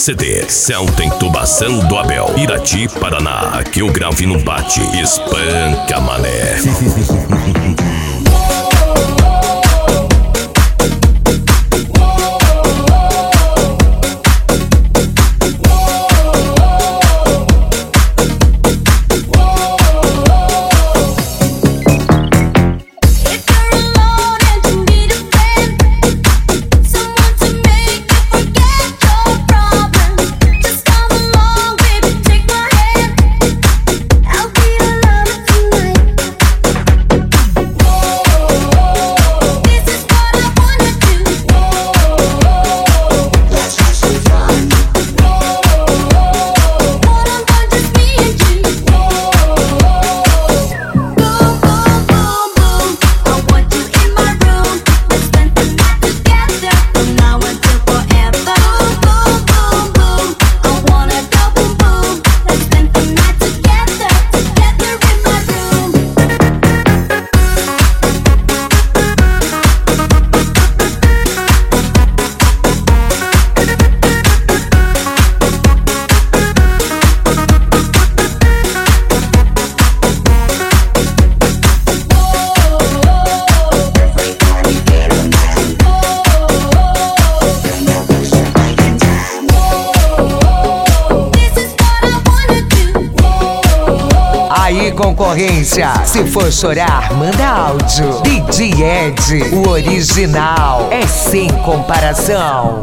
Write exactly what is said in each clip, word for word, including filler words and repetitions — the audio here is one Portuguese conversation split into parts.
C D. Celta Intubação do Abel, Irati, Paraná. Que o grave não bate, espanca mané. Aí, concorrência, se for chorar, manda áudio. D J Ed, o original, é sem comparação.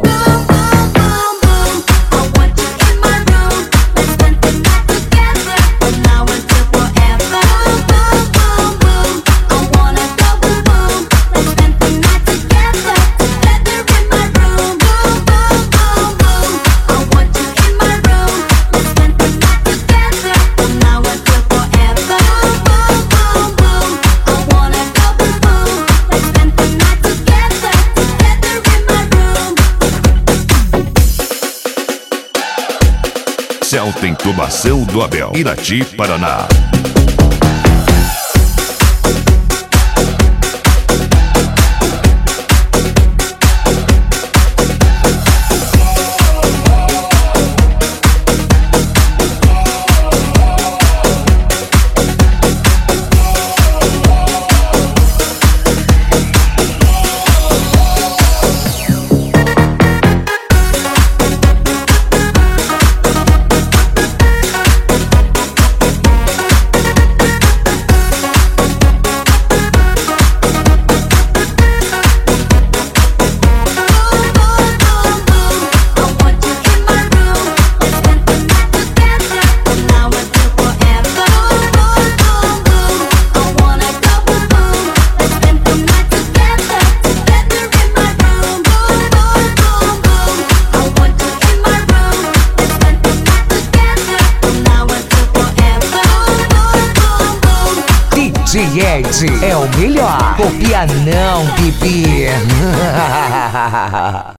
Celta Intubação do Abel, Irati, Paraná. D J Ed é o melhor. Copia não, bebê.